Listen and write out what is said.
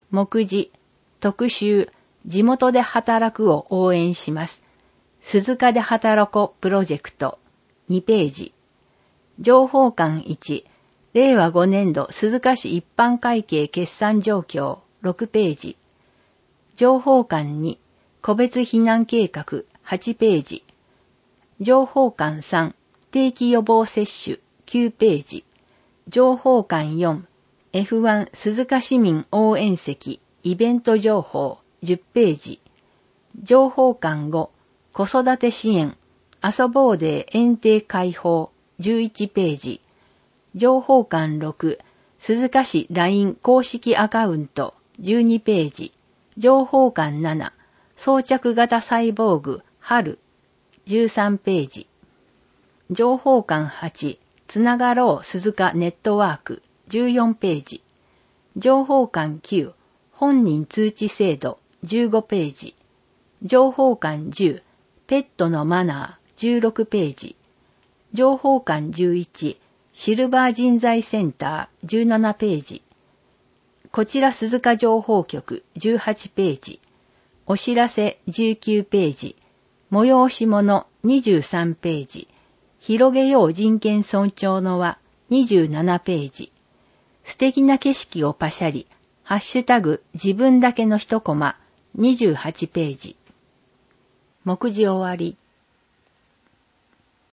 目次、特集、地元で働くを応援します。鈴鹿で働こプロジェクト、2ページ。情報館1、令和5年度鈴鹿市一般会計決算状況、6ページ。情報館2、個別避難計画、8ページ。情報館3、定期予防接種、9ページ。情報館4、F1 鈴鹿市民応援席、イベント情報、10ページ。情報館5、子育て支援、遊ぼうで園庭開放、11ページ。情報館6、鈴鹿市 LINE 公式アカウント、12ページ。情報館7、装着型サイボーグ、春、13ページ。情報館8、つながろう鈴鹿ネットワーク、14ページ。情報館9、本人通知制度、15ページ。情報館10、ペットのマナー、16ページ。情報館11、シルバー人材センター、17ページ。こちら鈴鹿情報局、18ページ。お知らせ、19ページ。催し物、23ページ。広げよう人権尊重の輪、27ページ。素敵な景色をパシャリ、ハッシュタグ自分だけの一コマ、28ページ。目次終わり。